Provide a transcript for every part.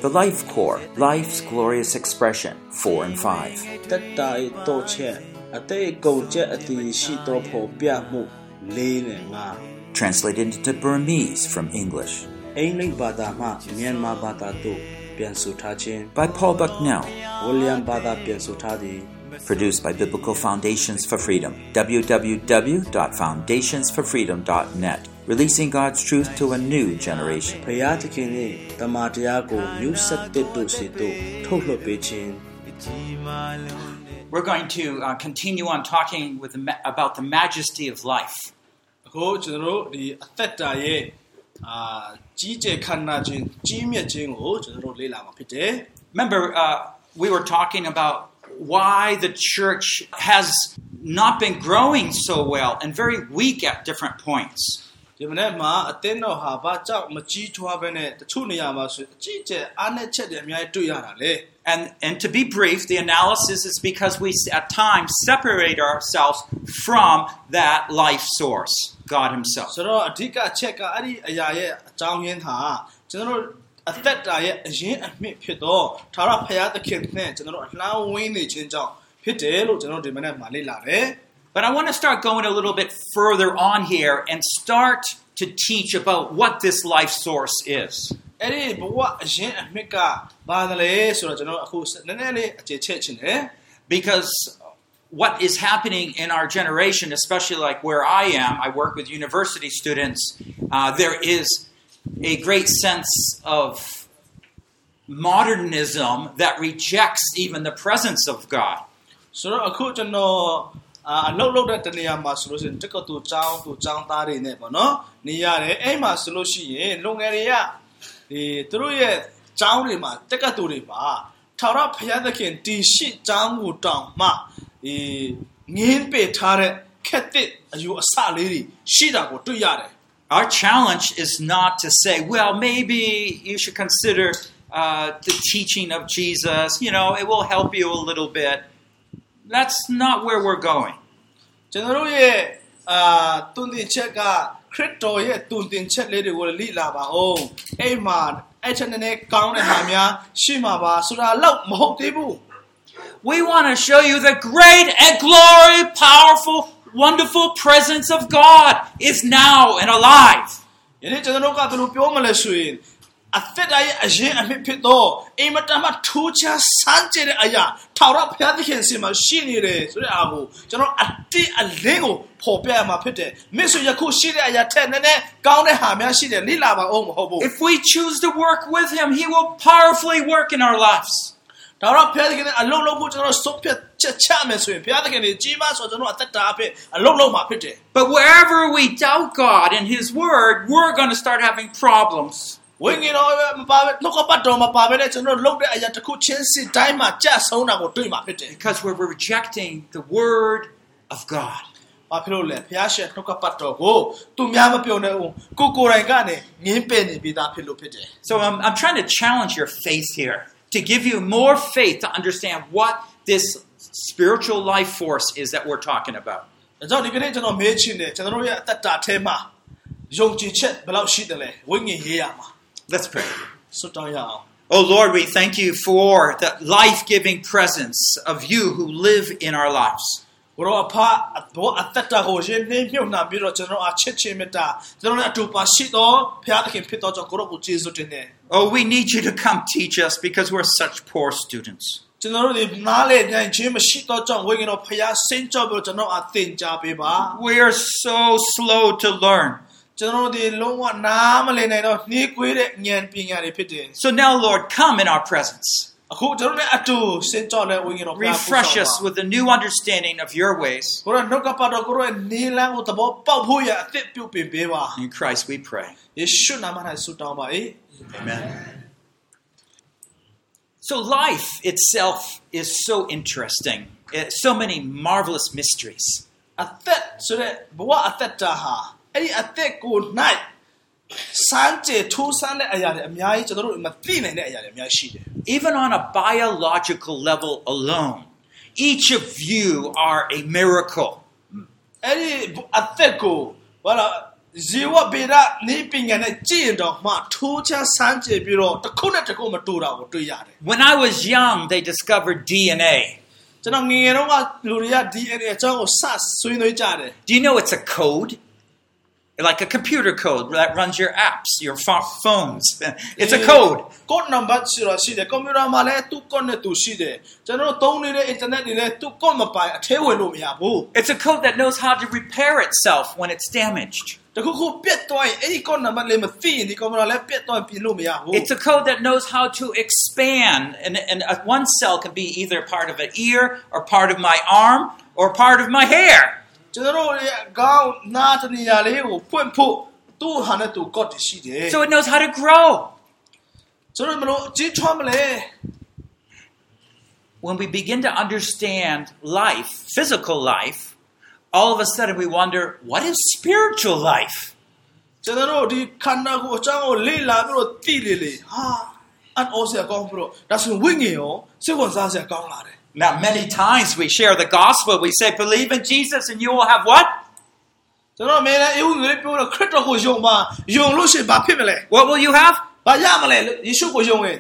The Life Core, Life's Glorious Expression, 4 and 5. Translated into Burmese from English. By Paul Bucknell. Produced by Biblical Foundations for Freedom. www.foundationsforfreedom.net. Releasing God's truth to a new generation. We're going to continue on talking about the majesty of life. Remember, we were talking about why the church has not been growing so well and very weak at different points. And to be brief, the analysis is because we at times separate ourselves from that life source, God Himself. But I want to start going a little bit further on here and start to teach about what this life source is. Because what is happening in our generation, especially like where I am, I work with university students, there is a great sense of modernism that rejects even the presence of God. Our challenge is not to say, well, maybe you should consider the teaching of Jesus. You know, it will help you a little bit. That's not where we're going. We want to show you the great and glory, powerful, wonderful presence of God is now and alive. If we choose to work with Him, He will powerfully work in our lives. But wherever we doubt God and His Word, we're going to start having problems. Because we're rejecting the Word of God. So I'm trying to challenge your faith here, to give you more faith to understand what this spiritual life force is that we're talking about. Let's pray. Oh Lord, we thank you for the life-giving presence of you who live in our lives. Oh, we need you to come teach us because we're such poor students. We are so slow to learn. So now, Lord, come in our presence. Refresh us with a new understanding of your ways. In Christ we pray. Amen. So life itself is so interesting. So many marvelous mysteries. Even on a biological level alone, each of you are a miracle. ဇေဝဗေဒနည်းပညာနဲ့ကြည့်ရင်တော့မှထိုးချမ်းစမ်းကြည့်ပြီးတော့တစ်ခုနဲ့တစ်ခုမတူတာကိုတွေ့ရတယ် When I was young, they discovered DNA. ကျွန်တော်ငယ်ငယ်တုန်းကလူတွေက DNA အကြောင်းကိုစဆွေးနွေးကြတယ် Do you know it's a code? Like a computer code that runs your apps, your phones. It's a code. code number ရှိတယ်ကွန်ပျူတာမှာလည်းသူ့ code နဲ့သူရှိတယ်ကျွန်တော်တို့သုံးနေတဲ့ internet တွေလည်းသူ့ code မပိုင်အထဲဝင်လို့မရဘူး It's a code that knows how to repair itself when it's damaged. တခုခုပြတ်သွားရင်အဲ့ဒီ code number လေးမသိရင်ဒီကွန်ပျူတာလည်းပြတ်သွားပြင်လို့မရဘူး It's a code that knows how to expand, and one cell can be either part of an ear or part of my arm or part of my hair. ကျွန်တော်တို့ရဲ့ခေါင်းနားတနေရာလေးကိုဖွင့်ဖို့သူ့ဟာနဲ့သူ code ရှိတယ် So it knows how to grow. ကျွန်တော်မလို့ကြီးထွားမလဲ When we begin to understand life, physical life, all of a sudden we wonder, what is spiritual life? ကျွန်တော်တို့ဒီခန္ဓာကိုယ်အကြောင်းကိုလေ့လာပြီးတော့သိလေဟာအန်အောစရာကောင်းပြီးတော့ဒါဆိုဝိညာဉ်ရောစိတ်ဝင်စားစရာကောင်းလာတယ် Now, many times we share the gospel, we say, believe in Jesus and you will have what? ကျွန်တော်မင်းလည်းအေးဦးလေးပြောတော့ခရစ်တော်ကိုယုံပါယုံလို့ရှိရင်ဘာဖြစ်မလဲ What will you have? ဘာရမလဲယေရှုကိုယုံရင်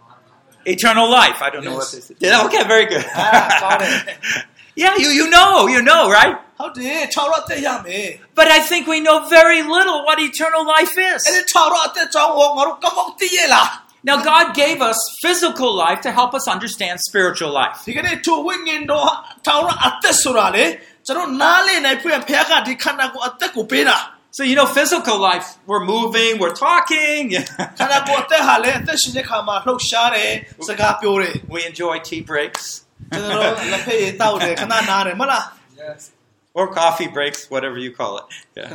Eternal life. I don't know what this is. Yeah, okay, very good. got it. Yeah, you know, right? ဟုတ်တယ်ခြောက်ရတဲ့ရမယ် But I think we know very little what eternal life အဲ့ is. ဒီခြောက်ရတဲ့ကြောင်းကိုငါတို့ကောင်းကောင်းသိရလား Now, God gave us physical life to help us understand spiritual life. ဒီကနေ့သူဝိညာဉ်တော်ခြောက်ရအသက်ဆိုတာလေကျွန်တော်နားလည်နိုင်ဖွင့်ဖခင်ကဒီခန္ဓာကိုယ်အသက်ကိုပေးတာ So, physical life, we're moving, we're talking. ခန္ဓာကိုယ်အသက်ဟာလေအသက်ရှင်တဲ့ခါမှာလှုပ်ရှားတယ်စကားပြောတယ် We enjoy tea breaks ကျွန်တော်လက်ဖက်ရည်တောက်တယ်ခဏနားတယ်မလား Yes. or coffee breaks, whatever you call it.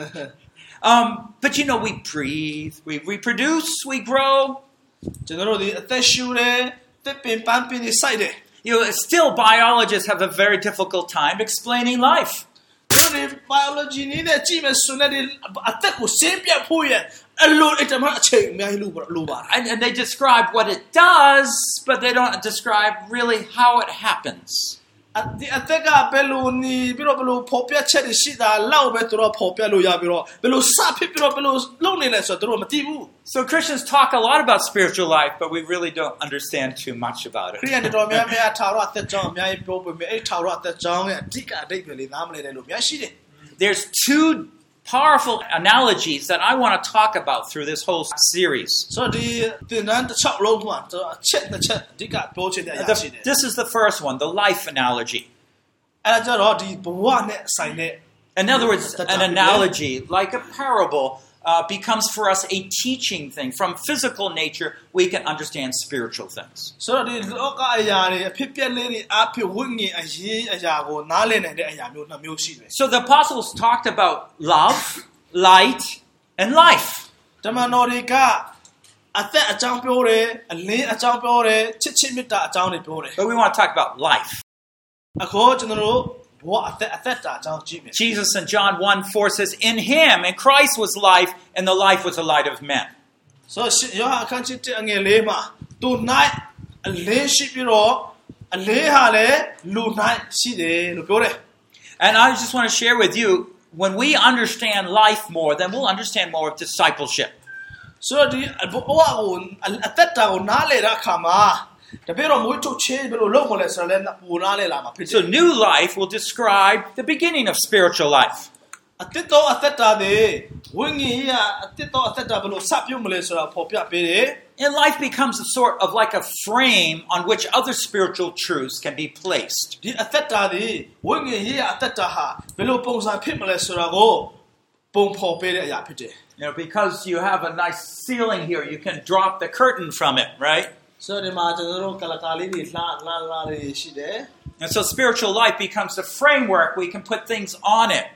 Yeah. But we breathe, we reproduce, we grow. ကျွန်တော်တို့ဒီအသက်ရှူတယ်တစ်ပင်ပန်းပင်နေစိုက်တယ် Still, biologists have a very difficult time explaining life. ကျွန်တော်ဒီ biology နဲ့ကြည့်မယ်ဆိုရင်ဒီအသက်ကိုရှင်းပြဖို့ရအလိုအတမအချိန်အများကြီးလိုပါတယ် And they describe what it does, but they don't describe really how it happens. ဒီအသက်ကဘယ်လိုနေပြီးတော့ဘယ်လိုဖော်ပြချက်တွေရှိတာလောက်ပဲသူတို့ဖော်ပြလို့ရပြီးတော့ဘယ်လိုစဖြစ်ပြီးတော့ဘယ်လိုလုပ်နေလဲဆိုတော့သူတို့မသိဘူး So Christians talk a lot about spiritual life, but we really don't understand too much about ခရိယန်တော်များများထာဝရအသက်ကြောင်းအများကြီးပြောပေမဲ့အဲ့ထာဝရအသက်ကြောင်းရဲ့အဓိကအဓိပ္ပာယ်လေးနားမလည်တဲ့လူများရှိတယ် There's two powerful analogies that I want to talk about through this whole series. ဆိုတော့ဒီသင်တန်းတစ်ချက်လုံးမှာအချက်တစ်ချက်အဓိကပြောချင်တဲ့အရာရှိတယ် This is the first one, the life analogy. အဲ့ဒါကြတော့ဒီဘဝနဲ့ဆိုင်တဲ့ In other words, an analogy, like a parable, becomes for us a teaching thing. From physical nature, we can understand spiritual things. ဆိုတော့ဒီလောကအရာတွေအဖြစ်ပြက်လေးတွေအဖြစ်ဝိညာဉ်အရေးအရာကိုနားလည်နိုင်တဲ့အရာမျိုးနှစ်မျိုးရှိတယ် So the apostles talked about love, light, and life. ဓမ္မတော်တွေကအသက်အကြောင်းပြောတယ်အလင်းအကြောင်းပြောတယ်ချစ်မေတ္တာအကြောင်းတွေပြောတယ် But we want to talk about life. အခုကျွန်တော်တို့ဘဝအသက်တာအကြောင်းကြည့်မယ် Jesus in John 1:4 says, In him, and Christ was life, and the life was the light of men. ဆိုယောဟန်အခန်းကြီး1အငယ်4မှာသူ၌အလင်းရှိပြီးတော့အလင်းဟာလည်းလူ၌ရှိတယ်လို့ပြောတယ် And I just want to share with you, when we understand life more, then we'll understand more of discipleship. ဆိုတော့ဒီဘဝကိုအသက်တာကိုနားလည်တဲ့အခါမှာတပည့်တော်မွေးထုတ်ခြင်းဘယ်လိုလုပ်မလဲဆိုတော့လည်းပူနားလည်လာမှာဖြစ်တယ် So new life will describe the beginning of spiritual life. အသက်တော်အသက်တာတွေဝိညာဉ်ရေးအသက်တော်အသက်တာဘယ်လိုစပြုမလဲဆိုတာဖော်ပြပေးတယ် And life becomes a sort of like a frame on which other spiritual truths can be placed. ဒီအသက်တာတွေဝိညာဉ်ရေးအသက်တာဟာဘယ်လိုပုံစံဖြစ်မလဲဆိုတာကိုပုံဖော်ပေးတဲ့အရာဖြစ်တယ် Because you have a nice ceiling here, you can drop the curtain from it, right? ဆိုတော့ဒီမှာကျွန်တော်တို့ကလကာလေးတွေလှလေးရှိတယ် And so spiritual life becomes the framework we can put things on it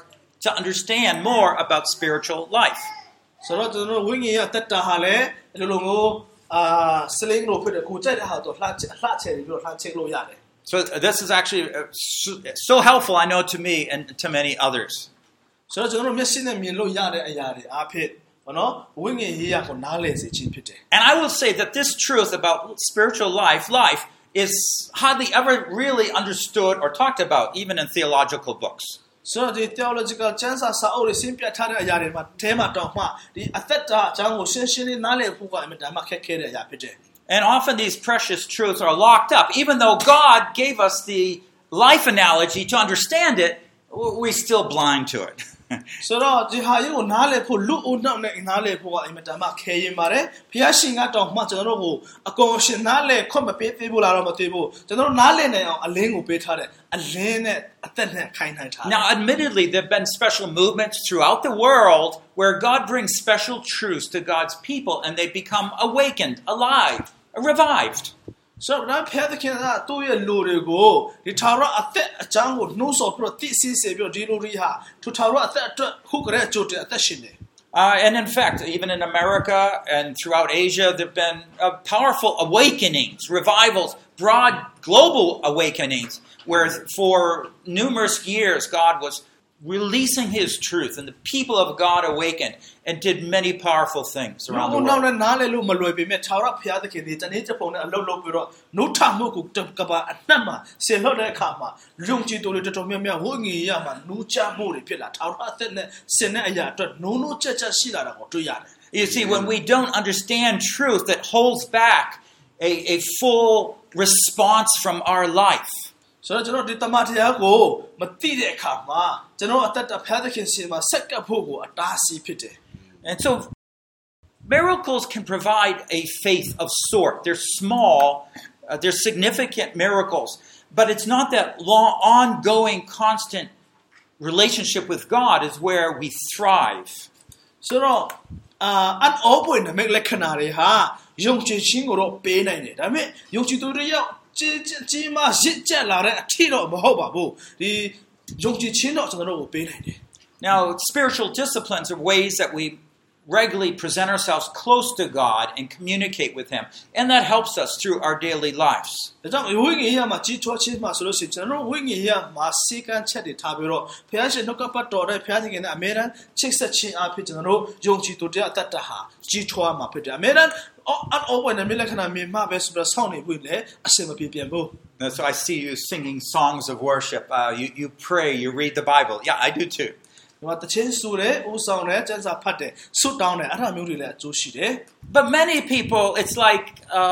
to understand more about spiritual life. ဆိုတော့ကျွန်တော်တို့ဝိညာဉ်ရေးအသက်တာဟာလည်းဒီလိုမျိုးစလင်းလို့ဖြစ်တယ်ကိုကြိုက်တဲ့ဟာတော့လှချယ်ပြီးတော့လှချိတ်လို့ရတယ် So this is actually so helpful, I know, to me and to many others. ဆိုတော့ကျွန်တော်တို့မျက်စိနဲ့မြင်လို့ရတဲ့အရာတွေအားဖြင့်ဘောနော်ဝိညာဉ်ရေးကိုနားလည်စေခြင်းဖြစ်တယ် And I will say that this truth about spiritual life is hardly ever really understood or talked about, even in theological books. ဆိုတော့ဒီ theological ကျမ်းစာစာအုပ်တွေရှင်းပြထားတဲ့အရာတွေမှာအဲမှာတောင်မှဒီအသက်တာအကြောင်းကိုရှင်းရှင်းလေးနားလည်ဖို့ကအမှန်တမ်းခက်ခဲတဲ့အရာဖြစ်တယ် And often these precious truths are locked up. Even though God gave us the life analogy to understand it, we're still blind to it. ဆိုတော့ဒီဟာကြီးကိုနားလည်ဖို့လူဦးနှောက်နဲ့နားလည်ဖို့ကအမှန်တမ်းခဲရင်ပါတယ်ဘုရားရှင်ကတောင်မှကျွန်တော်တို့ကိုအကုန်ရှင်နားလည်ခွင့်မပေးသေးဘူးလားတော့မသိဘူးကျွန်တော်တို့နားလည်နိုင်အောင်အလင်းကိုပေးထားတယ်အလင်းနဲ့အသက်နဲ့ခိုင်းနိုင်ထားတယ် Now admittedly there have been special movements throughout the world where God brings special truths to God's people and they become awakened, alive, revived. ဆိုတော့ဖျက်တဲ့ခင်ကသူ့ရဲ့လူတွေကိုဒီထာဝရအသက်အကြောင်းကိုနှိုးဆော်ပြီးတော့သိသိစေပြီးတော့ဒီလူတွေဟာသူထာဝရအသက်အတွက်ခုကလေးအကျိုးတဲ့အသက်ရှင်တယ် And in fact, even in America and throughout Asia, there have been powerful awakenings, revivals, broad global awakenings, where for numerous years God was releasing His truth, and the people of God awakened and did many powerful things around the world. You see, when we don't understand truth, that holds back a full response from our life. ဆိုတော့ကျွန်တော်ဒီတမန်တရားကိုမသိတဲ့အခါမှာကျွန်တော်အသက်တာဖျားသခင်ရှင်မှာဆက်ကပ်ဖို့ကိုအတားအဆီးဖြစ်တယ် And so miracles can provide a faith of sort. They're small, they're significant miracles, but it's not that long, ongoing, constant relationship with God is where we thrive. ဆိုတော့အန်အောပွင့်တဲ့လက္ခဏာတွေဟာယုံကြည်ခြင်းကိုတော့ပေးနိုင်တယ်ဒါပေမဲ့ယုံကြည်သူတွေရောက်ကြီးမားရစ်ကျက်လာတဲ့အထီတော့မဟုတ်ပါဘူးဒီယုံကြည်ခြင်းတော့ကျွန်တော်တို့ကိုပေးနိုင်တယ် Now, spiritual disciplines are ways that we regularly present ourselves close to God and communicate with Him, and that helps us through our daily lives. ဒါကြောင့်ဝိညာဉ်ရေးမှာကြီးထွားခြင်းမှာဆိုလို့ရှိရင်ကျွန်တော်ဝိညာဉ်ရေးမှာစီကံချက်တွေထားပြီးတော့ဘုရားရှင်နှုတ်ကပတ်တော်တဲ့ဘုရားသခင်နဲ့အမြဲတမ်းချိတ်ဆက်ခြင်းအဖြစ်ကျွန်တော်တို့ယုံကြည်သူတွေအသက်တာဟာကြီးထွားမှာဖြစ်တယ်အမြဲတမ်းopen the milakana me ma be super sound ni le asema pi pian bo So I see you singing songs of worship. You pray, you read the Bible. Yeah, I do too. ဘာတချင်းဆူတယ်ဦးဆောင်တယ်ကျမ်းစာဖတ်တယ်ဆွတ်တောင်းတယ်အဲ့ဒါမျိုးတွေလည်းအကျိုးရှိတယ် But many people, it's like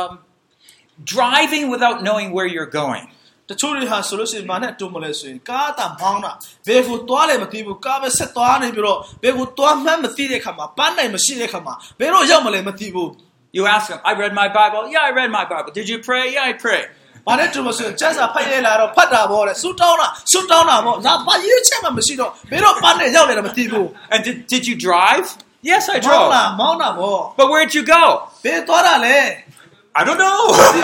driving without knowing where you're going. တချို့တွေဟာဆိုလို့ရှိရင်မာနဲ့တူမလဲဆိုရင်ကားတာမောင်းတာဘယ်ကိုသွားလဲမသိဘူးကားပဲဆက်သွားနေပြီးတော့ဘယ်ကိုသွားမှန်းမသိတဲ့ခါမှာပန်းနိုင်မရှိတဲ့ခါမှာဘယ်တော့ရောက်မလဲမသိဘူး You ask them, I read my Bible. Yeah, I read my Bible. Did you pray? Yeah, I pray. ဘာနဲ့တူမဆိုရင်ကျမ်းစာဖတ်ရလာတော့ဖတ်တာပေါ့လေဆူတောင်းတာပေါ့ဒါဘာရွေးချက်မှမရှိတော့ဘယ်တော့ပန်းနဲ့ရောက်လဲမသိဘူး And did you drive? Yes, I drove. မောင်းတာပေါ့ But where'd you go? ဘယ်သွားတာလဲ I don't know.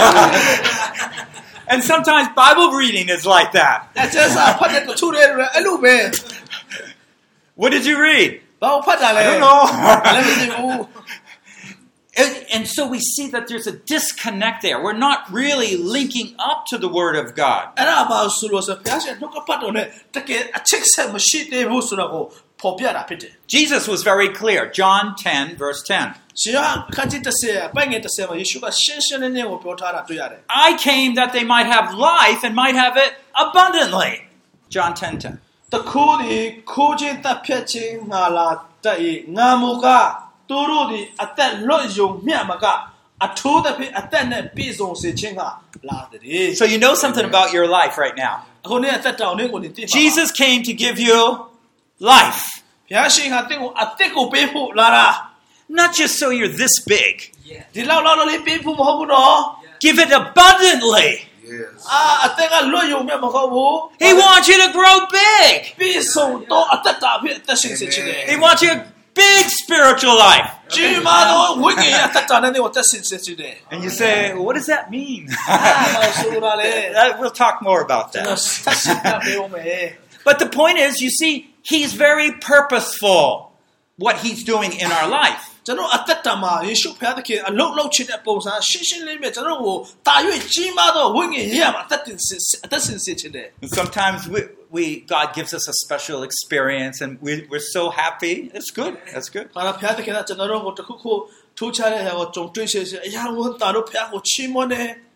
And sometimes Bible reading is like that. ကျမ်းစာဖတ်တဲ့တချို့တွေအဲ့လိုပဲ What did you read? ဘာဖတ်တာလဲ I don't know. လည်းမသိဘူး And so we see that there's a disconnect there. We're not really linking up to the Word of God. အဲ့ဒါဘာဆိုလို့ဆိုဘုရားရှင်နှုတ်ကပတ်တော်နဲ့တကယ်အချစ်ဆက်မရှိသေးဘူးဆိုတော့ဖော်ပြတာဖြစ်တယ် Jesus was very clear. John 10, verse 10. ရှင်ကခန်းကြီး30ပိုင်းငယ်30မှာယေရှုကရှင်းရှင်းလင်းလင်းကိုပြောထားတာတွေ့ရတယ် I came that they might have life and might have it abundantly. John 10:10. တခုဒီခိုးခြင်းတပ်ဖြတ်ခြင်းငါလာတတ်၏ငါမူကသူတို့ဒီအသက်လွတ်ယုံမြတ်မကအထိုးသဖြင့်အသက်နဲ့ပြည့်စုံစေခြင်းကလာတယ် So you know something about your life right now. အခုနေ့အသက်တောင်လေးကိုနေသိပါ Jesus came to give you life. ဘုရားရှင်ကတင့်ကိုအသက်ကိုပေးဖို့လာတာ Not just so you're this big. ဒီလောက်လေးပေးဖို့မဟုတ်ဘူးနော် Give it abundantly. Yes. အသက်ကလွတ်ယုံမြတ်မဟုတ်ဘူး He wants you to grow big. ပြည့်စုံတော့အသက်တာဖြစ်အသက်ရှင်စေခြင်းတယ် He wants you a big spiritual life. ကြီးမားသောဝိညာဉ်အသက်တာနဲ့ကိုအသက်ရှင်စေခြင်းတယ် And you say, what does that mean? ဆိုတာလေ We'll talk more about ကျွန်တော် that. ဆက်စစ်တာပြောမယ် But the point is, you see, He's very purposeful what He's doing in our life. ကျွန်တော်အသက်တာမှာယေရှုဖခင်သခင်အလုံးလုံးချတဲ့ပုံစံရှင်းရှင်းလေးပဲကျွန်တော်ကိုတာ၍ကြီးမားသောဝိညာဉ်ရေးရမှာအသက်ရှင်စေခြင်းတယ် And sometimes God gives us a special experience and we're so happy. It's good. That's good. ခါဖခင်သခင်ကကျွန်တော်တို့ကိုတခုခုထိုးချတဲ့အရာကိုကြုံတွေ့စေအရာဝန်တာတို့ဖခင်ကိုချီးမွမ်းတယ်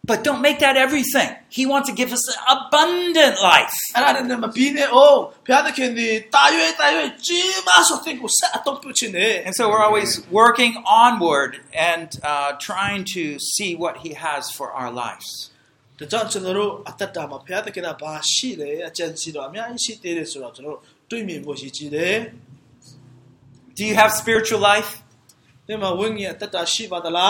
But don't make that everything. He wants to give us an abundant life. အဲ့ဒါနဲ့မပြီးနဲ့အိုးဘုရားသခင်ဒီတာရွေကြီးမားဆိုတဲ့ကိုဆက်အတော့ပြုချင်တယ် And so we're always working onward and trying to see what he has for our lives. ဒါကြောင့်ကျွန်တော်တို့အသက်တာမှာဘုရားသခင်ကဘာရှိလဲအကျဉ်းစီတော့အများကြီးရှိသေးတယ်ဆိုတော့ကျွန်တော်တို့တွေ့မြင်ဖို့ရှိကြည်တယ် Do you have spiritual life? ဒီမှာဝိညာဉ်အသက်တာရှိပါသလား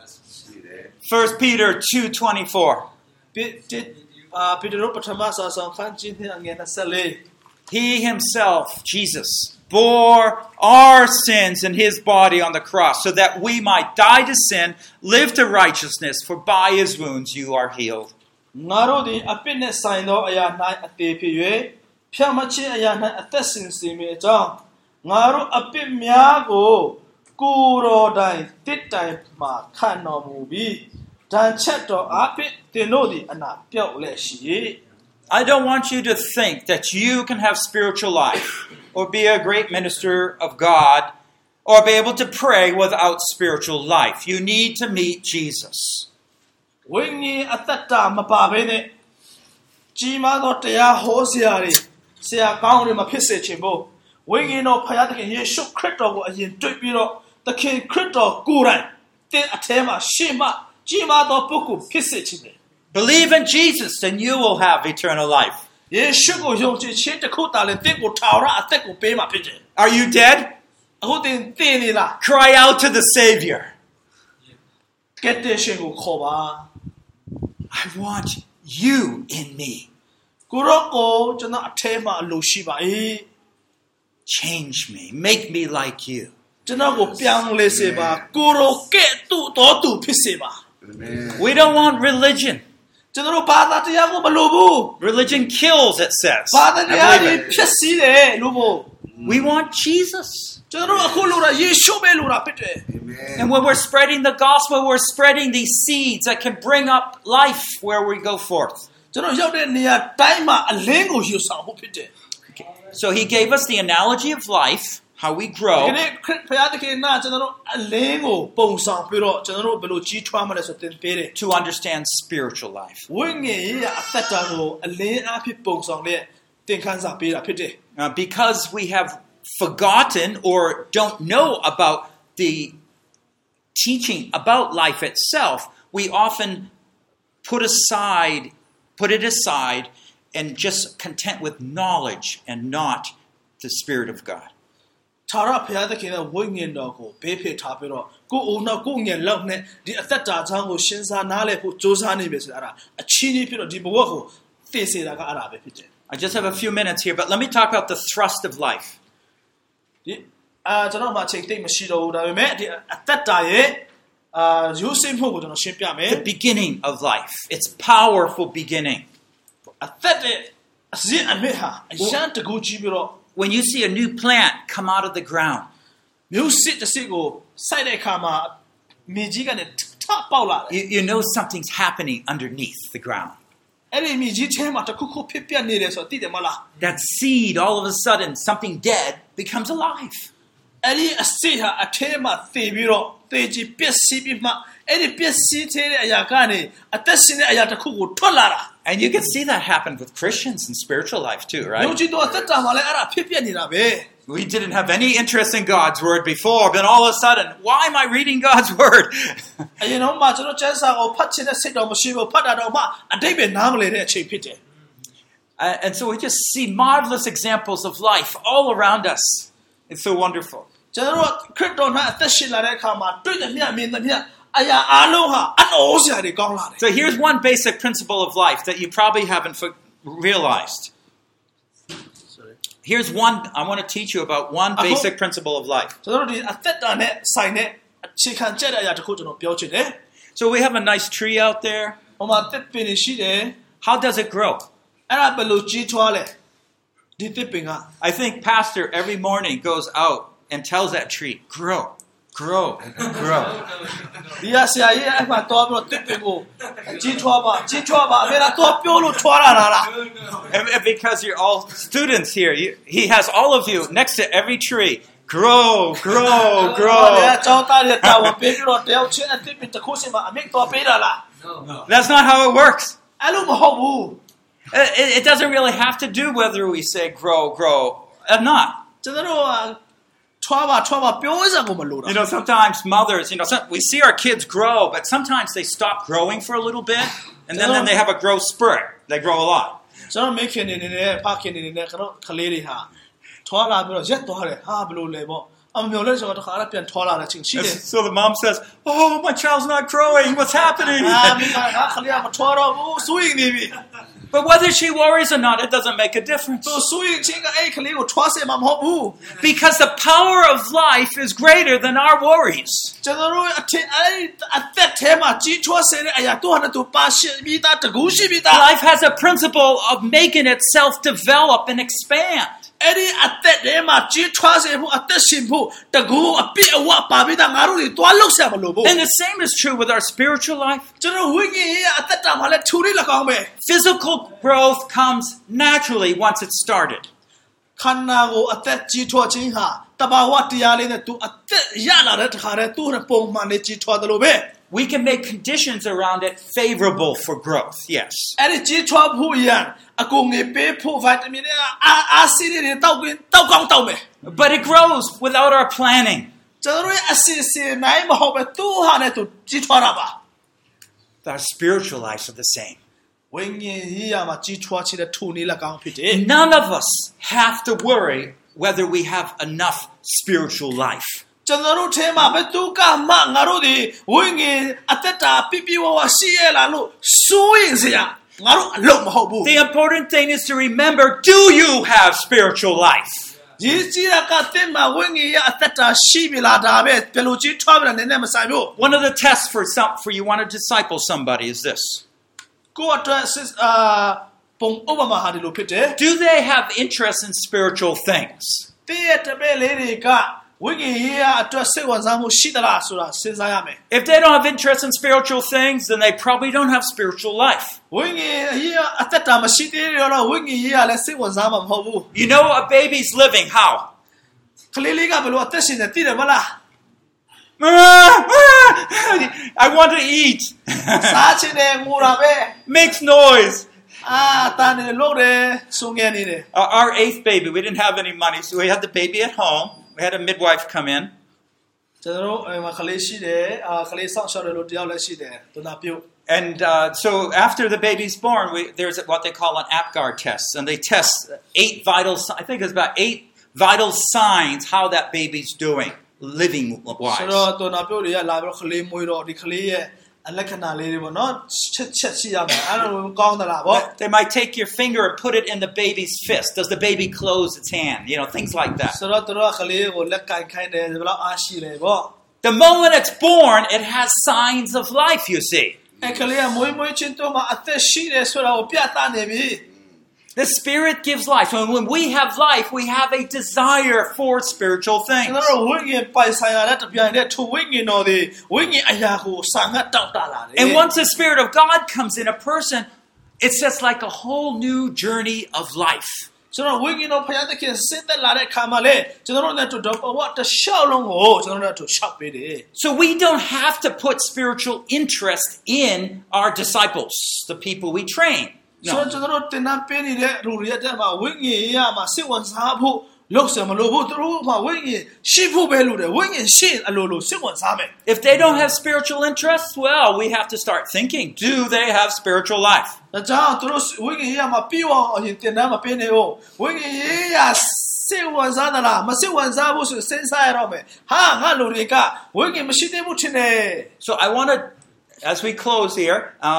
1 Peter 2:24. ပေတရုပထမစာဆောင်ခန်းကြီးနဲ့ငယ်24 He himself, Jesus, bore our sins in his body on the cross so that we might die to sin, live to righteousness, for by his wounds you are healed. ငါတို့သည်အပြစ်နဲ့ဆိုင်သောအရာ၌အသေးဖြစ်၍ဖြောင့်မခြင်းအရာ၌အသက်ရှင်စေမည်အကြောင်းငါတို့အပြစ်များကိုကိုယ်တော်တိုင်တစ်တိုင်မှာခံတော်မူပြီးဒဏ်ချက်တော်အပြစ်တင်တို့သည်အနာပြောက်လက်ရှိ I don't want you to think that you can have spiritual life or be a great minister of God or be able to pray without spiritual life. You need to meet Jesus. ဝိညာဉ်အသက်တာမပါဘဲနဲ့ကြီးမားသောတရားဟောဆရာကောင်းတွေမဖြစ်စေချင်ဘူးဝိညာဉ်တော်ဖခင်သခင်ယေရှုခရစ်တော်ကိုအရင်တွေ့ပြီးတော့သခင်ခရစ်တော်ကိုယ်တိုင်တင်းအထဲမှာရှေ့မှကြီးမားသောပုဂ္ဂိုလ်ဖြစ်စေချင်တယ် Believe in Jesus and you will have eternal life. ယေရှုကိုယုံကြည်ခြင်းတစ်ခုတည်းလည်းတင့်ကိုထာဝရအသက်ကိုပေးမှာဖြစ်တယ် Are you dead? အခုတင်နေလား Cry out to the Savior. ကယ်တင်ရှင်ကိုခေါ်ပါ I want you in me. ကိုရောကိုကျွန်တော်အထဲမှာအလိုရှိပါ၏ Change me. Make me like you. ကျွန်တော်ကိုပြောင်းလဲစေပါကိုရောကဲ့သို့တော်သူဖြစ်စေပါ We don't want religion. ကျွန်တော်ဘာသာတရားကိုမလိုဘူး Religion kills, it says. ဘာသာတရား I ကြီး believe it. ဖြစ်စီတယ်လို့မို့ We want Jesus. ကျွန်တော်အခုလိုတာယေရှုပဲလိုတာဖြစ်တယ် And when we're spreading the gospel, we're spreading these seeds that can bring up life where we go forth. ကျွန်တော်ရောက်တဲ့နေရာတိုင်းမှာအလင်းကိုယူဆောင်ဖို့ဖြစ်တယ် So he gave us the analogy of life, how we grow. ဒီနေ့ဖခင်သခင်ကကျွန်တော်အလင်းကိုပုံဆောင်ပြီးတော့ကျွန်တော်ဘယ်လိုကြီးထွားမလဲဆိုတင်ပေးတယ် To understand spiritual life. ဝိညာဉ်ရေးအသက်တာကိုအလင်းအဖြစ်ပုံဆောင်တဲ့သင်ခန်းစာပေးတာဖြစ်တယ် Because we have forgotten or don't know about the teaching about life itself, we often put it aside and just content with knowledge and not the Spirit of God. ထာဝရဘုရားသခင်ရဲ့ဝိညာဉ်တော်ကိုဘေးဖယ်ထားပြီးတော့ကိုယ်အုံနောက်ကိုယ်ငယ်လောက်နဲ့ဒီအသက်တာချမ်းကိုရှင်းစားနားလည်ဖို့စ조사နေပြီဆိုတာအဲ့ဒါအချင်းကြီးဖြစ်တော့ဒီဘဝကိုသိစေတာကအဲ့ဒါပဲဖြစ်တယ် I just have a few minutes here, but let me talk about the thrust of life. ဒီကျွန်တော်မှချိန်သိမ့်မရှိတော့ဘူးဒါပေမဲ့ဒီအသက်တာရဲ့ယူဆမှုကိုကျွန်တော်ရှင်းပြမယ် The beginning of life. It's powerful beginning. အသက်တဲ့အစဉ်အမြစ်ဟာအရန်တကူကြီးပြီးတော့ When you see a new plant come out of the ground, မျိုးစစ်တစ်စစ်ကိုစိုက်တဲ့အခါမှာမြေကြီးကနေထပေါက်လာတယ် you know something's happening underneath the ground. အဲ့ဒီမြေကြီးထဲမှာတစ်ခုခုဖြစ်ပြနေတယ်ဆိုတော့သိတယ်မလား That seed, all of a sudden, something dead becomes alive. အဲ့ဒီအစစ်ဟာအထဲမှာသေပြီးတော့သေကြီးပျက်စီးပြီးမှအဲ့ဒီပျက်စီးတဲ့အရာကနေအသက်ရှင်တဲ့အရာတစ်ခုကိုထွက်လာတာ And you can see that happen with Christians in spiritual life too, ယုံ right? ကြည်သူအသက်တာမှာလည်းအဲ့ဒါဖြစ်ပြနေတာပဲ We didn't have any interest in God's word before, but all of a sudden, why am I reading God's word? အရင်တော့မှကျွန်တော်ကျမ်းစာကိုဖတ်ချင်တဲ့စိတ်တော်မရှိဘူးဖတ်တာတော့မှအတိတ်ပဲနားမလည်တဲ့အချိန်ဖြစ်တယ် And so we just see marvelous examples of life all around us. It's so wonderful. ကျွန်တော်ခရစ်တော်နဲ့အသက်ရှင်လာတဲ့အခါမှာတွေ့တဲ့မြတ်မြင်တဲ့မြတ်အရာအလုံးဟာအတော်စရာတွေကောင်းလာတယ် So here's one basic principle of life that you probably haven't realized. Here's one, I want to teach you about one basic principle of life. ကျွန်တော်ဒီအသက်တာနဲ့ဆိုင်တဲ့အခြေခံကျတဲ့အရာတစ်ခုကျွန်တော်ပြောချင်တယ် So we have a nice tree out there. ဟိုမှာတစ်ပင်ရှိတယ် How does it grow? အဲ့ဒါဘယ်လိုကြီးထွားလဲဒီတစ်ပင်က I think Pastor every morning goes out and tells that tree, grow, grow, grow. ဒီရဆရာကြီးအဲ့မှာတော့ပြီးတော့တစ်ပင်ကိုကြီးထွားပါအမေကတော့ပြောလို့ထွားလာတာလား And because you're all students here, he has all of you next to every tree. Grow, grow, grow. ကျောင်းသားတွေတာဝန်ပေးပြီးတော့တယောက်ချင်းအတစ်ပင်တစ်ခုစီမှာအမေတော့ပေးတာလား That's not how it works. အဲ့လိုမဟုတ်ဘူး It doesn't really have to do whether we say grow or not. ကျွန်တော်တို့ထွားပါပြောစရာကိုမလိုတာ You know, sometimes mothers, we see our kids grow, but sometimes they stop growing for a little bit, and then they have a growth spurt. They grow a lot. ကျွန်တော်မိခင်နေနဲ့ဖခင်နေနဲ့ကျွန်တော်ကလေးတွေဟာထွားလာပြီးတော့ရက်သွားတယ်ဟာဘယ်လိုလဲပေါ့အမမျိုးလဲဆိုတော့တခါတော့ပြန်ထွားလာတဲ့ချင်းရှိတယ် So the mom says, "Oh, my child's not growing. What's happening?" မိကခလေးကမထွားတော့ဘူးစိုးရင်နေပြီ But whether she worries or not, it doesn't make a difference. သူစိုးရင်ချင်းကအဲ့ခလေးကိုထွားစေမှာမဟုတ်ဘူး Because the power of life is greater than our worries. ကျွန်တော်တို့အသက်ထဲမှာကြီးထွားစေတဲ့အရာတို့ဟာနဲ့သူပါရှိပြီးသားတကူရှိပြီးသား Life has a principle of making itself develop and expand. အဲ့ဒီအသက်ထဲမှာကြီးထွားစေဖို့အသက်ရှင်ဖို့တကူအပြည့်အဝပါပြီးသားငါတို့တွေတွားလောက်ဆက်မလို့ဘူး And the same is true with our spiritual life. ကျွန်တော်ဝိညာဉ်ရေးအသက်တာမှာလည်းထူလေး၎င်းပဲ Physical growth comes naturally once it's started. ခန္ဓာကိုအသက်ကြီးထွားခြင်းဟာတဘာဝတရားလေးနဲ့သူအသက်ရလာတဲ့တခါတည်းသူ့နဲ့ပုံမှန်နဲ့ကြီးထွားတယ်လို့ပဲ We can make conditions around it favorable for growth, yes. အဲ့ဒီကြီးထွားဖို့ရန်အကုန်ငယ်ပေးဖို့ဗိုက်တာမင်တွေအာဆီတွေတောက်ကောင်းတောက်မယ် But it grows without our planning. ကျွန်တော်ရဲ့အစီအစဉ်နိုင်မဟုတ်ပဲသူ့ဟာနဲ့သူကြီးထွားတာပါ Our spiritual lives are the same. ဝိညာဉ်ရေးရမှာကြီးထွားခြင်းတဲ့ထူနေ၎င်းဖြစ်တယ် None of us have to worry whether we have enough spiritual life. ကျွန်တော်တို့ထဲမှာဘယ်သူကမှငါတို့ဒီဝိညာဉ်အသက်တာပြည့်ပြည့်ဝဝရှိရလားလို့စိုးရင်စရာငါတို့အလုံးမဟုတ်ဘူး The important thing is to remember, do you have spiritual life? ဒီကြီးရကတဲ့မှာဝိညာဉ်ရအသက်တာရှိပြီလားဒါပဲဘယ်လိုကြီးထွားပြီလားနည်းနည်းမဆိုင်ဘူး One of the tests for you want to disciple somebody is this. ကိုယ့်အတွက်ပုံဥပမာဟာဒီလိုဖြစ်တယ် Do they have interest in spiritual things? တည့်ရတဲ့ပဲလေးတွေကဝိညာဉ်ရေးရအတွက်စိတ်ဝင်စားမှုရှိသလားဆိုတာစဉ်းစားရမယ် If they don't have interest in spiritual things, then they probably don't have spiritual life. ဝိညာဉ်ရေးရအသက်တာမရှိသေးတော့ဝိညာဉ်ရေးရလည်းစိတ်ဝင်စားမှာမဟုတ်ဘူး You know a baby's living how? ကလေးလေးကဘယ်လိုအသက်ရှင်နေသိတယ်မလား I want to eat. စားချင်တယ်ငိုတာပဲ Makes noise. တန်တယ်လို့တယ်ဆုံးငယ်နေတယ် Our eighth baby, we didn't have any money, so we had the baby at home. We had a midwife come in. ကျွန်တော်တို့ကလေးရှိတယ်ကလေးစောင့်ရှောက်တယ်လို့တယောက်လည်းရှိတယ်သူနာပြုတ် And so after the baby's born, there's what they call an APGAR test. And they test 8 vital, I think it's about 8 vital signs how that baby's doing, living-wise. ဆိုတော့သူနာပြုတ်တွေကလာပြီးခလေးမွေးတော့ဒီခလေးရဲ့အလက္ခဏာလေးတွေပေါ့နော်ချက်ရှိရမယ်အဲ့လိုကောင်းသလားပေါ့ They might take your finger and put it in the baby's fist. Does the baby close its hand? Things like that. ဆိုတော့သူတို့ခလေးကိုလက်ကင်ခိုင်းတယ်ဘယ်လောက်အားရှိလဲပေါ့ The moment it's born, it has signs of life, you see. အဲ့ခလေးကမွေးချင်းတော့မှအသက်ရှိတယ်ဆိုတာကိုပြသနေပြီ The Spirit gives life. And when we have life, we have a desire for spiritual ကျွန် things. တော်တို့ဝိညာဉ်ပိုင်ဆိုင်ရတဲ့တပြိုင်တည်းသူဝိညာဉ်တော်တွေဝိညာဉ်အရာကိုစာငတ်တောက်တာလာတယ် And once the Spirit of God comes in a person, it's just like a whole new journey of life. ကျွန်တော်ဝိညာဉ်တော်ဖခင်သခင်စင်သက်လာတဲ့အခါမှာလေကျွန်တော်တို့နဲ့တော့ဘာတရှောက်လုံးကိုကျွန်တော်တို့တို့ရှောက်ပေးတယ် So we don't have to put spiritual interest in our disciples, the people we train. ဆိုတော့ကျွန်တော်တို့တင်ပေးနေတဲ့လူတွေရဲ့မှာဝိညာဉ်ရေးမှာစိတ်ဝင်စားဖို့လောက်စမလို့ဘူးသူတို့မှာဝိညာဉ်ရှိဖို့ပဲလို့တယ်ဝိညာဉ်ရှိအလိုလိုစိတ်ဝင်စားမယ် If they don't have spiritual interest, well, we have to start thinking, do they have spiritual life? ဒါကြောင့်သူတို့ဝိညာဉ်ရေးမှာပြီးအောင်အရင်တင်မပေးနေဘူးဝိညာဉ်ရေးစိတ်ဝင်စားသလားမစိတ်ဝင်စားဘူးဆိုစဉ်းစားရတော့မယ်ဟာငါလူတွေကဝိညာဉ်မရှိသေးဘူးထင်တယ် So I want to, as we close here,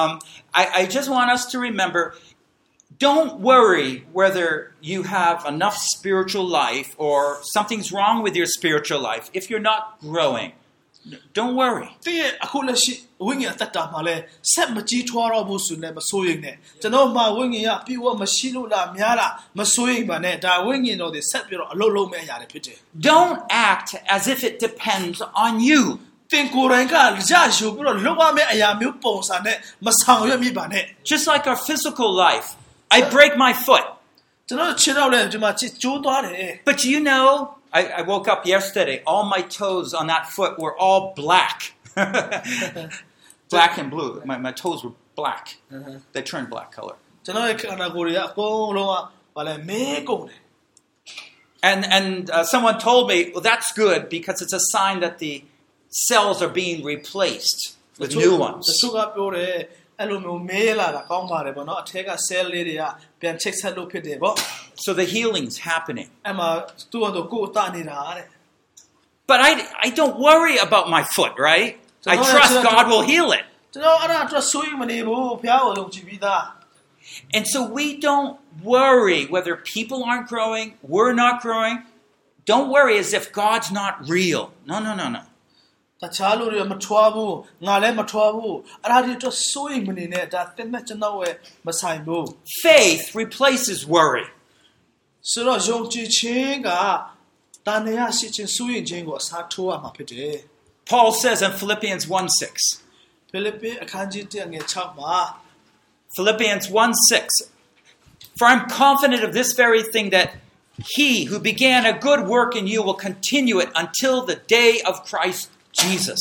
I just want us to remember, don't worry whether you have enough spiritual life or something's wrong with your spiritual life if you're not growing. Don't worry. ဒီအခုလက်ရှိဝိညာဉ်အသက်တာမှာလဲဆက်မကြီးထွားတော့ဘူးဆိုလည်းမစိုးရိမ်နဲ့ကျွန်တော်မှာဝိညာဉ်ကပြီးဝမရှိလို့လားများလားမစိုးရိမ်ပါနဲ့ဒါဝိညာဉ်တော်တွေဆက်ပြီးတော့အလုပ်လုပ်မဲ့အရာတွေဖြစ်တယ် Don't act as if it depends on you. တင်ကိုယ်တိုင်ကရယူပြီးတော့လုပ်ရမယ့်အရာမျိုးပုံစံနဲ့မဆောင်ရွက်မိပါနဲ့ Just like our physical life. I break my foot. ကျွန်တော်ခြေထောက်လည်းဒီမှာကျိုးသွားတယ် But you know, I woke up yesterday. All my toes on that foot were all black. ကျ Black and blue. My toes were black. They turned black color. ကျွန်တော်ရဲ့ခန္ဓာကိုယ်တွေကအကုန်လုံးကဘာလဲမဲကုန်တယ် And someone told me, well, that's good because it's a sign that the cells are being replaced with new ones. တချို့ကပြောတယ်အဲ့လိုမျိုးမဲလာတာကောင်းပါတယ်ပေါ့နော်အထက်က cell လေးတွေကပြန်ချိတ်ဆက်လို့ဖြစ်တယ်ပေါ့ So the healing's happening. အဲ့မှာသူ့အတော့ကိုယ်အတနေတာတဲ့ But I don't worry about my foot, right? I trust God will heal it. ကျွန်တော်အဲ့ဒါအတွက်စိုးရိမ်မနေဘူးဘုရားကိုယုံကြည်ပြီးသား And so we don't worry whether people aren't growing, we're not growing. Don't worry as if God's not real. No. တခြားလူတွေမထွားဘူးငါလည်းမထွားဘူးအဲ့ဒါတွေအတွက်စိုးရိမ်မနေနဲ့ဒါသင်မဲ့ကျွန်တော်ရဲ့မဆိုင်ဘူး Faith replaces worry. ဆိုတော့ယုံကြည်ခြင်းကတန်ရာရှိခြင်းစိုးရိမ်ခြင်းကိုအစားထိုးရမှာဖြစ်တယ် Paul says in Philippians 1:6. ဖိလိပ္ပိအခန်းကြီး1ငယ်6မှာ Philippians 1:6. For I'm confident of this very thing that he who began a good work in you will continue it until the day of Christ Jesus.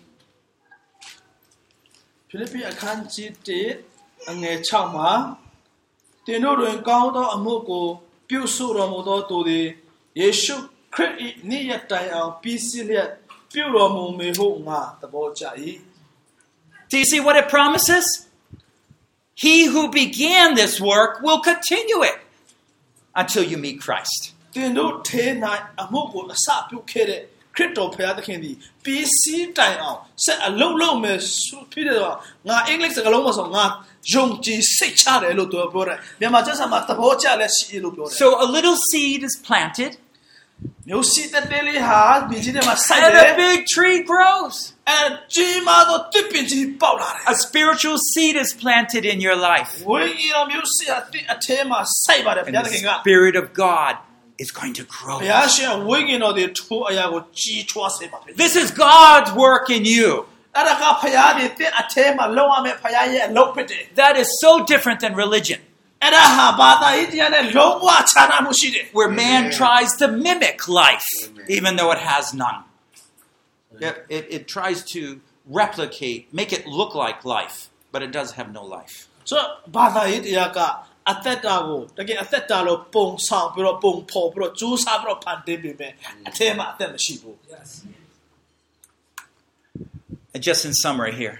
ဖိလိပ္ပိအခန်းကြီး1ငယ်6မှာတင်တို့တွင်ကောင်းသောအမှုကိုပြုစုတော်မူသောသူသည်ယေရှုခရစ်၏နေ့ရက်တိုင်အောင်ပြီးစီးလျက်ပြုတော်မူမည်ဟုငါသဘောကျ၏ Do you see what it promises? He who began this work will continue it until you meet Christ. တင်တို့ထဲ၌အမှုကိုအစပြုခဲ့တဲ့ခရစ်တော်ဘုရားသခင်သည်ပြီးစီးတိုင်အောင်ဆက်အလုံးလုံးမယ်ဖြစ်တယ်တော့ငါအင်္ဂလိပ်စကားလုံးမဆိုငါယုံကြည်စိတ်ချတယ်လို့သူပြောတယ်မြန်မာကျမ်းစာမှာသဘောကျလက်ရှိလို့ပြောတယ် So a little seed is planted မျိုးစီတဲ့တဲလေးဟာဒီကြီးထဲမှာစိုက်တယ် and a big tree grows. အဲကြီးမားသောတစ်ပင်ကြီးပေါက်လာတယ် A spiritual seed is planted in your life. ဝိညာဉ်မျိုးစီအထဲမှာစိုက်ပါတယ်ဘုရားသခင်က And the Spirit of God is going to grow. ဘုရားရှင်ဝိညာဉ်တော်သည်ထိုအရာကိုကြီးထွားစေပါဖြစ် This is God's work in you. အဲ့ဒါကဘုရားသည်တဲ့အထဲမှာလုံးဝမဲ့ဘုရားရဲ့အလုပ်ဖြစ်တယ် That is so different than religion, အဲ့ဒါဟာဘာသာရေးတရားနဲ့လုံးဝခြားနားမှုရှိတယ် where man tries to mimic life, even though it has none. It tries to replicate, make it look like life, but it does have no life. ဆိုတော့ဘာသာရေးတရားကအသက်တာကိုတကယ်အသက်တာလို့ပုံဆောင်ပြီးတော့ပုံဖော်ပြီးတော့ကြိုးစားပြီးတော့ဖန်တီးပေးမယ်အထဲမှာအသက်မရှိဘူး And just in summary here,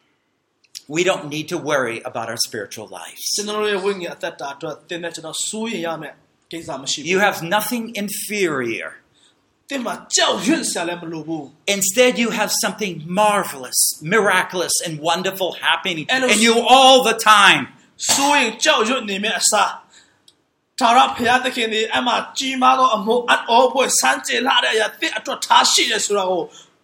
we don't need to worry about our spiritual lives. ကျွန်တော်ရဲ့ဝိညာဉ်အသက်တာအတွက်တင်းနဲ့ကျွန်တော်စိုးရင်ရမယ်ကိစ္စမရှိဘူး You have nothing inferior. တင်းမှာကြောက်ရွံ့စရာလည်းမလိုဘူး Instead, you have something marvelous, miraculous, and wonderful happening in you all the time. စိုးရင်ကြောက်ရွံ့နေမယ့်အစားသာရဘုရားသခင်ဒီအမှကြီးမားသောအမှုအအောဖွဲ့စမ်းကြယ်လာတဲ့အရာတစ်အတွက်ထားရှိတယ်ဆိုတာကို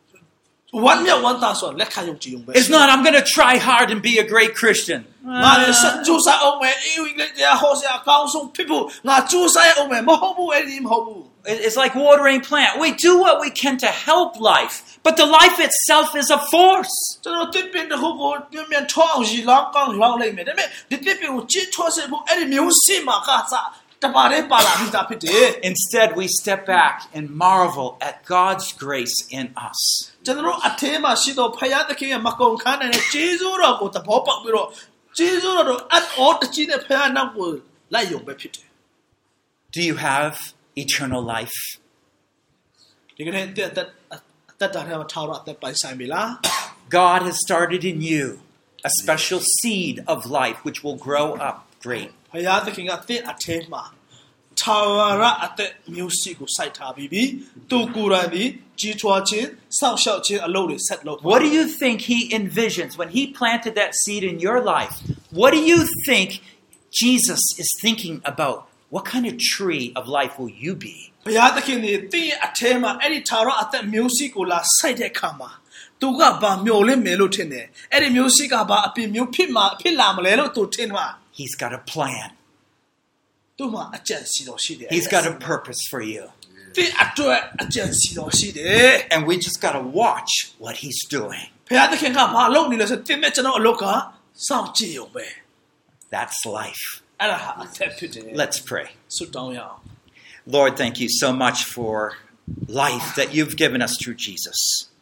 one year one thousand လက်ခံယုံကြည်ုံပဲ It's not, I'm going to try hard and be a great Christian. ငါလည်းစကြိုးစားအောင်မယ်အင်္ဂလိပ်တရားဟောစရာအကောင်းဆုံးဖြစ်ဖို့ငါကြိုးစားအောင်မယ်မဟုတ်ဘူးအဲ့ဒီမဟုတ်ဘူး It's like watering plant. We do what we can to help life, but the life itself is a force. ကျွန်တော်တစ်ပင်တစ်ခုကိုပြန်ပြန်ထွားအောင်ရီလောင်းကောင်းလောင်းလိုက်မယ်ဒါပေမဲ့ဒီတစ်ပင်ကိုကြီးထွားစေဖို့အဲ့ဒီမျိုးစိမှာကစားတပါးလေးပါလာပြီးသားဖြစ်တယ် Instead, we step back and marvel at God's grace in us. ကျွန်တော်အထဲမှာရှိသောဖယားသခင်ရဲ့မကုန်ခန်းတဲ့ဂျေဇုတော်ကိုသဘောပေါက်ပြီးတော့ဂျေဇုတော်တို့အအော်တကြီးတဲ့ဖယားနောက်ကိုလိုက်ယုံပဲဖြစ်တယ် Do you have eternal life? ဒီကနေ့အသက်တာထဲမှာထောက်တော့အသက်ပိုင်ဆိုင်ပြီလား God has started in you a special seed of life which will grow up great. ဖယားသခင်ကသင်အထဲမှာထာဝရအသက်မျိုးစိကိုစိုက်ထားပြီးပြီသူကိုယ်တိုင်ဒီကြီးထွားခြင်းစောင့်ရှောက်ခြင်းအလုပ်တွေဆက်လုပ် What do you think he envisions when he planted that seed in your life? What do you think Jesus is thinking about? What kind of tree of life will you be? ဘုရားသခင်ဒီသင်ရဲ့အထဲမှာအဲ့ဒီထာဝရအသက်မျိုးစိကိုလာစိုက်တဲ့အခါမှာသူကဘာမျှော်လင့်မယ်လို့ထင်တယ်အဲ့ဒီမျိုးစိကဘာအပြင်မျိုးဖြစ်လာမလဲလို့သူထင်မှာ He's got a plan. သူ့မှာအကြံစီတော်ရှိတယ် He's got a purpose for you. သင်အတွက်အကြံစီတော်ရှိတယ် And we just got to watch what he's doing. ဘုရားသခင်ကဘာလုပ်နေလဲဆိုသင်မဲ့ကျွန်တော်အလုပ်ကစောင့်ကြည့်ရုံပဲ That's life. အဲ့ဒါဟာအသက်ဖြစ်တယ် Let's pray. ဆုတောင်းရအောင် Lord, thank you so much for life that you've given us through Jesus.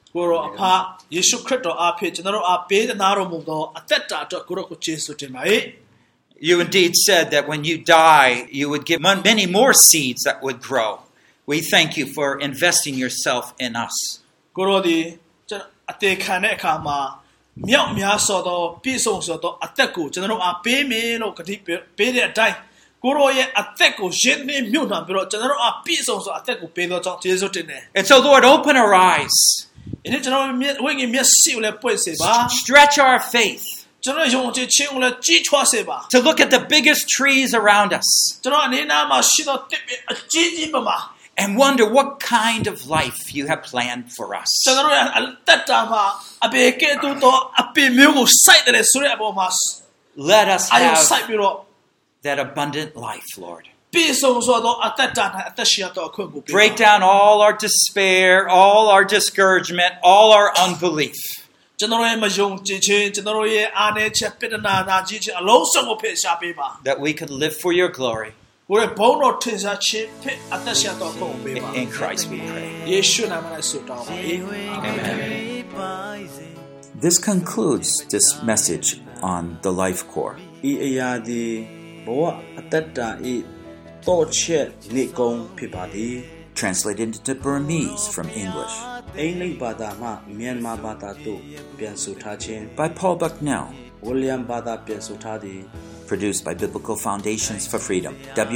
ကိုရောအဖယေရှုခရစ်တော်အားဖြင့်ကျွန်တော်တို့အားပေးသနာတော်မူသောအသက်တာအတွက်ကိုရောကိုကျေးဇူးတင်ပါ၏. You indeed said that when you die, you would give many more seeds that would grow. We thank you for investing yourself in us. ကိုရောဒီအသေးခံတဲ့အခါမှာမြောက်များစွာသောပြည့်စုံစွာသောအသက်ကိုကျွန်တော်တို့အားပေးမယ်လို့ဂတိပေးတဲ့အတိုင်းကိုရောရဲ့အသက်ကိုရင်းနှီးမြှုပ်နှံပြီးတော့ကျွန်တော်တို့အားပြည့်စုံစွာအသက်ကိုပေးသောကြောင့်ကျေးဇူးတင်တယ်. And so, Lord, open our eyes. ဒီနေ့ကျွန်တော်ဝိညာဉ်မျက်စိကိုလည်းပွင့်စေပါ. Stretch our faith. ကျွန်တော်ယုံကြည်ခြင်းကိုလည်းကြီးထွားစေပါ. To look at the biggest trees around us. ကျွန်တော်အနေနဲ့မှာရှိသောတစ်ပင်အကြီးကြီးပါမှာ and wonder what kind of life you have planned for us. ကျွန်တော်ရဲ့အသက်တာမှာအပေကဲ့သို့သောအပင်မျိုးကိုစိုက်တယ်ဆိုတဲ့အပေါ်မှာ Let us have စိုက်ပြီးတော့ that abundant life, Lord. ပြည့်စုံစွာသောအသက်တာနဲ့အသက်ရှင်သောအခွင့်ကိုပေးပါ. Break down all our despair, all our discouragement, all our unbelief. ကျွန်တော်ရဲ့မယုံကြည်ခြင်းကျွန်တော်ရဲ့အားနည်းချက်ပြဿနာနာကြီးခြင်းအလုံးစုံကိုဖယ်ရှားပေးပါ. That we could live for your glory. ကိုယ်ဘုန်းတော်ထင်ရှားခြင်းဖြစ်အသက်ရှင်သောအခွင့်ကိုပေးပါ. In Christ we pray. ယေရှုနာမနဲ့ဆုတောင်းပါ၏. Amen. This concludes this message on the Life Core. ဤအရာသည်ဘဝအသက်တာ၏တောချက်နေကုံဖြစ်ပါသည်. Translated into Burmese from English. အင်္ဂလိပ်ဘာသာမှမြန်မာဘာသာသို့ပြန်ဆိုထားခြင်း By Paul Bucknell. William ဘာသာပြန်ဆိုထားသည်. Produced by Biblical Foundations for Freedom.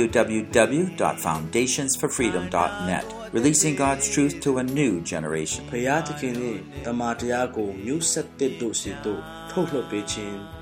www.foundationsforfreedom.net. Releasing God's truth to a new generation. ဖယားသခင်နှင့်တမန်တရားကိုမျိုးဆက်တဲ့တို့စီတို့ထုတ်လွှတ်ပေးခြင်း